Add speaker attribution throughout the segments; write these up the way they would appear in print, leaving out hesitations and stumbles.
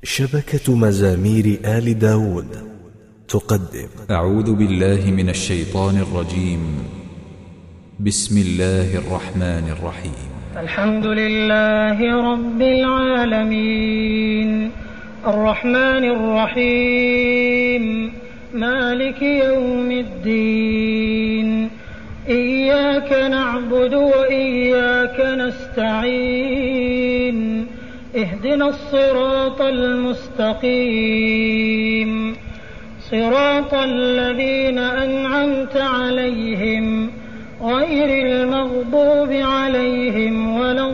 Speaker 1: شبكة مزامير آل داود تقدم
Speaker 2: أعوذ بالله من الشيطان الرجيم. بسم الله الرحمن الرحيم.
Speaker 3: الحمد لله رب العالمين الرحمن الرحيم مالك يوم الدين إياك نعبد وإياك نستعين اهدنا الصراط المستقيم صراط الذين أنعمت عليهم غير المغضوب عليهم ولا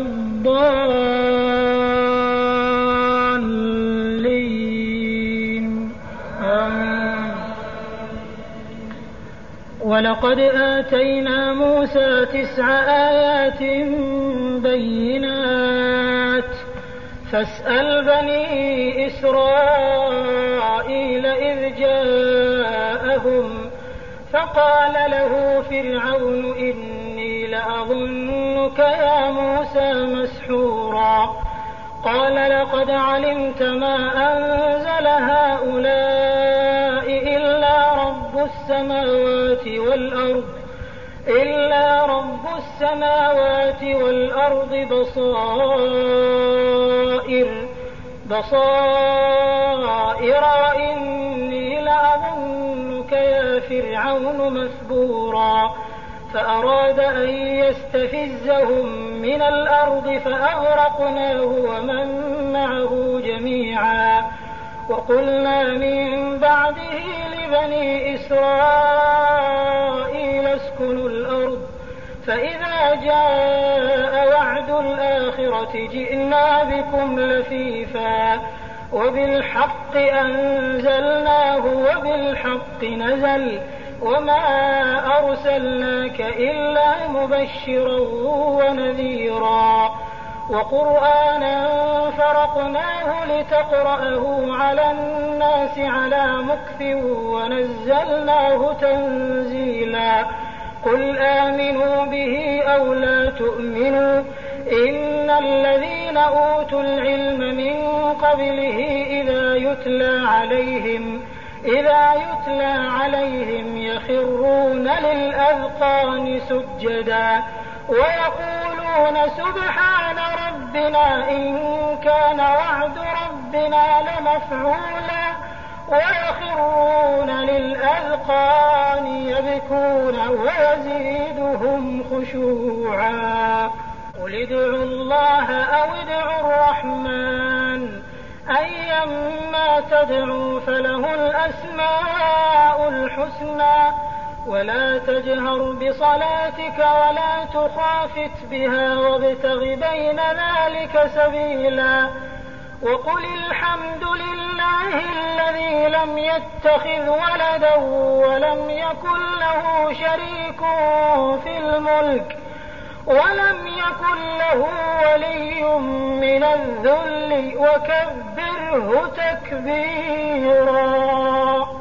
Speaker 3: الضالين آمين. ولقد آتينا موسى 9 آيات بينات فاسأل بني إسرائيل إذ جاءهم فقال له فرعون إني لأظنك يا موسى مسحورا قال لقد علمت ما أنزل هؤلاء إلا رب السماوات والأرض بصائر وإني لأظنك يا فرعون مثبورا فأراد أن يستفزهم من الأرض فأغرقناه ومن معه جميعا وقلنا من بعده لبني إسرائيل اسكنوا الأرض فإذا جاء وعد الآخرة جئنا بكم لفيفا وبالحق أنزلناه وبالحق نزل وما أرسلناك إلا مبشرا ونذيرا وقرآنا فرقناه لتقرأه على الناس على مكث ونزلناه تنزيلا قل آمنوا به أو لا تؤمنوا إن الذين أوتوا العلم من قبله إذا يتلى عليهم يخرون للأذقان سجدا ويقولون سبحان ربنا إن كان وعد ربنا لمفعولا ويخرون للأذقان يبكون ويزيدهم خشوعا قل ادعوا الله أو ادعوا الرحمن أيما تدعوا فله الأسماء الحسنى ولا تجهر بصلاتك ولا تخافت بها وابتغ بين ذلك سبيلا وقل الحمد لله الذي لم يتخذ ولدا ولم يكن له شريك في الملك ولم يكن له ولي من الذل وكبره تكبيرا.